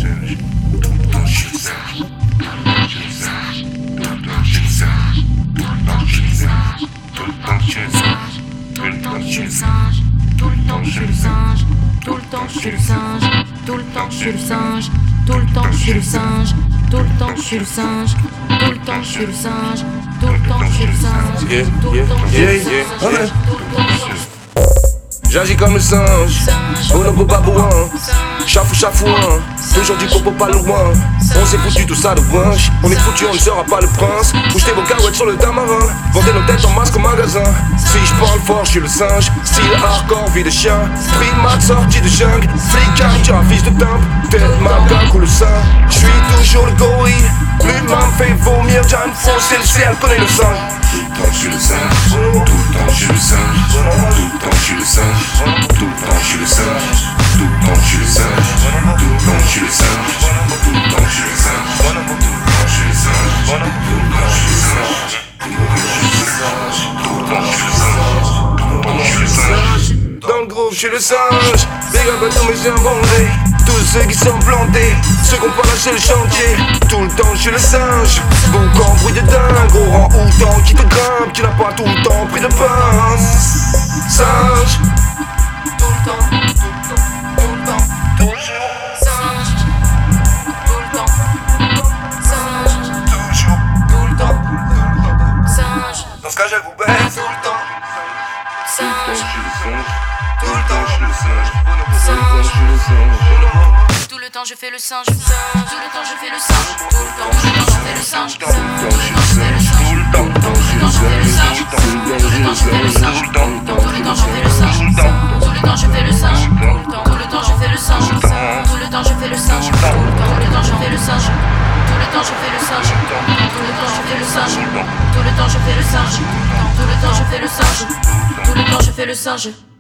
J'agis comme le singe, bonobo babouin, chafouin, toujours du popo pas loin. On s'est foutu tout ça de winch, on est foutu, on ne sera pas le prince. Bouge tes cacahuètes sur le tamarin, vendez nos têtes en masque au magasin. Si je parle fort, je suis le singe, style hardcore, vie de chien. Primat sorti de jungle, flic tu un fils de timbre. Tête macaque ou le sein, je suis toujours le gorille. L'humain me fait vomir, j'ai me foncer le ciel, connais le singe. Tout le temps je suis le singe, tout le temps je suis le singe, tout le temps je suis le singe, tout le temps je suis le singe, tout le temps je suis le singe, tout le temps je suis le singe, tout le temps je suis le singe, tout le temps je suis le singe, tout le temps je suis le singe, tout le temps je suis le singe, tout le temps je suis le singe. Dans le groove, je suis le singe. Big up à tous mes chiens bondés, tous ceux qui sont plantés, ceux qui ont pas lâché le chantier. Tout le temps, je suis le singe. Boucan, bruit de dingue, au rang outan qui te grimpe, qui n'a pas tout le temps pris de pince. Singe. Tout le temps, tout le temps, toujours. Singe. Tout le temps, singe. Toujours. Tout le temps, singe. Dans ce cas, je vous baisse. Tout le temps, singe. Tout le temps, je suis le singe. Tout le temps je fais le singe. Tout le temps je fais le singe. Tout le temps je fais le singe. Tout le temps je fais le singe. Tout le temps je fais le singe. Tout le temps je fais le singe. Tout le temps je fais le singe. Tout le temps je fais le singe. Tout le temps je fais le singe. Tout le temps je fais le singe. Tout le temps je fais le singe. Tout le temps je fais le singe. Tout le temps je fais le singe. Tout le temps je fais le singe. Tout le temps je fais le singe.